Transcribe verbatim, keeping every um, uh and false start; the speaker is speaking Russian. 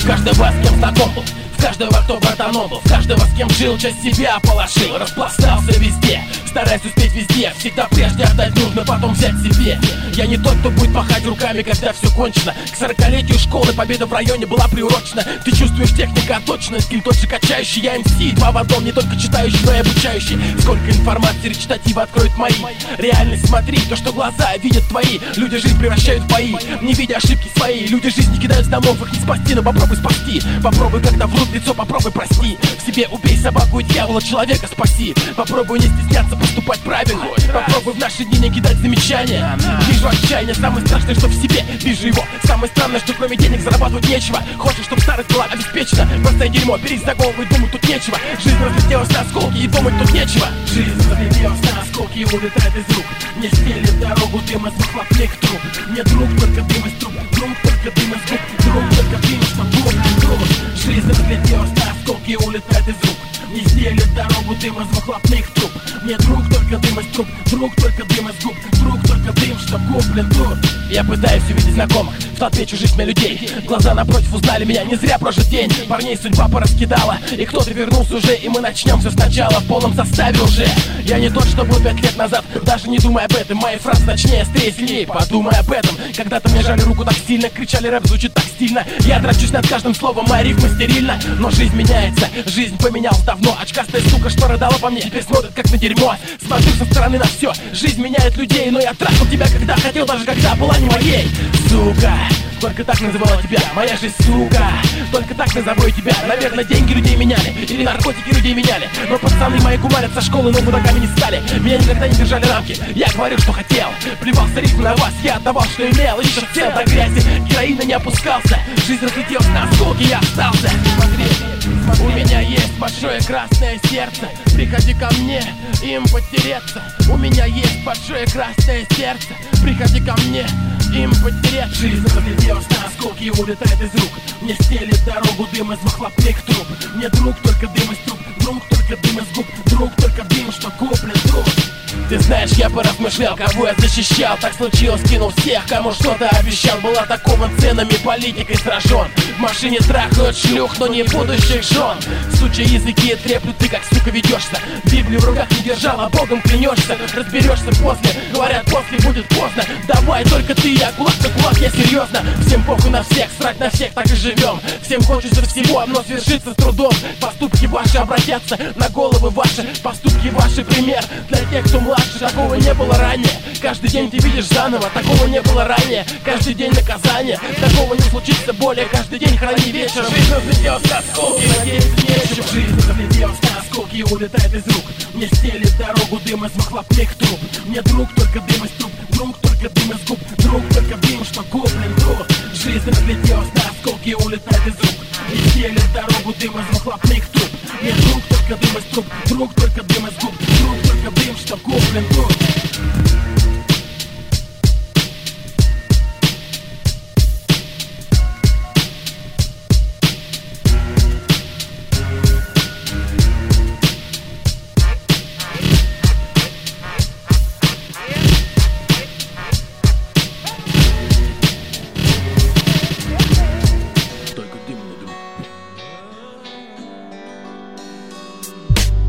В каждого, с кем знаком был, в каждого, кто братаном был, в каждого, с кем жил, часть себя положил. Распластался везде, стараясь успеть везде. Всегда прежде отдать нужно, потом взять себе. Я не тот, кто будет пахать руками, когда все кончено. К сорокалетию школы победа в районе была приурочена. Ты чувствуешь техника точно, скилл тот же качающий. Я эм си, два в одном, не только читающий, но и обучающий. Сколько информации речитатива откроет мои. Реальность смотри, то, что глаза видят твои. Люди жизнь превращают в бои, не видя ошибки свои. Люди жизни кидают с домов, их не спасти, но попробуй спасти. Попробуй, когда врут в лицо, попробуй прости. В себе убей собаку и дьявола, человека спаси. Попробуй не стесняться поступать правильно. Попробуй в наши дни не кидать замечания. Вижу отчаяние, самое страшное, что в себе. Вижу его, самое странное, что кроме денег зарабатывать нечего. Хочешь, чтобы старость была обеспечена? Бросай дерьмо, берись за голову и думать тут нечего. Жизнь разлетелась на осколки и думать тут нечего. Жизнь разлетелась на осколки и улетает из рук. Мне стелит дорогу дым из выхлопных труб. Мне друг только дым из труб, друг только дым из губ, друг только дым, что друг, друг. Жизнь разлетелась на осколки и улетает из рук. Не стелит дорогу дым из выхлопных труб. Мне друг только дым из труб, друг только дым из губ, друг только дым, что куплен тут. Я пытаюсь увидеть знакомых в толпе чужих мне людей. Глаза напротив узнали меня, не зря прожит день. Парней судьба пораскидала, и кто-то вернулся уже. И мы начнем все сначала в полном составе уже. Я не тот, что был пять лет назад, даже не думай об этом. Мои фразы точнее, острее, сильнее, подумай об этом. Когда-то мне жали руку так сильно, кричали рэп звучит так стильно. Я дрочусь над каждым словом, моя рифма стерильна. Но жизнь меняется, жизнь поменялась давно. Очкастая сука, что рыдала по мне, теперь смотрит как на дерьмо. Смотрю со стороны на все, жизнь меняет людей. Но я трахал тебя, когда хотел, даже когда была не моей. Сука, только так называла тебя моя жизнь, сука. Только так назову тебя. Наверное, деньги людей меняли, или наркотики людей меняли. Но пацаны мои гумарят со школы, но мудаками не стали. Меня никогда не держали рамки, я говорил, что хотел. Плевался ритм на вас, я отдавал, что имел. Еще цел до грязи, героина не опускался. Жизнь разлетелась на осколки, я остался. Смотри, смотри, у меня есть большое красное сердце. Приходи ко мне, им потереться. У меня есть большое красное сердце. Приходи ко мне, им потереться. Жизнь разлетелась на осколки и улетает из рук. Мне стелит дорогу дым из выхлопных труб. Мне друг только дым из труб, друг только дым из губ, друг только дым, что куплен друг. Ты знаешь, я поразмышлял, кого я защищал. Так случилось, кинул всех, кому что-то обещал. Был атакован ценами, политикой сражен. В машине трахают шлюх, но не будущих жен. Сучья языки треплют, ты как сука ведешься. Библию в руках не держал, а Богом клянешься. Разберешься после, говорят, после будет поздно. Давай, только ты, я кулак на кулак, я серьезно. Всем похуй на всех, срать на всех, так и живем. Всем хочется всего, но свершится с трудом. Поступки ваши обратятся на головы ваши. Поступки ваши пример для тех, кто младше. Такого не было ранее. Каждый день ты видишь заново. Такого не было ранее. Каждый день наказание. Такого не случится более. Каждый день храни вечером. Жизнь разлетелась на осколки, надеяться нечего. Жизнь разлетелась на осколки и улетает из рук. Мне стелит дорогу дым из выхлопных труб. Мне друг только дым из труб, друг только дым из губ, друг только дым, что куплен друг. Жизнь разлетелась на осколки и улетает из рук. Мне стелит дорогу дым из выхлопных труб. Мне друг только дым из труб, друг только дым из губ, друг только дым, что куплен друг.